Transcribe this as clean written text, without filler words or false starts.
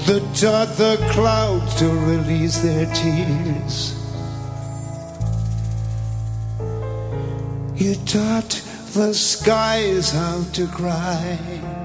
that taught the clouds to release their tears. You taught the skies how to cry.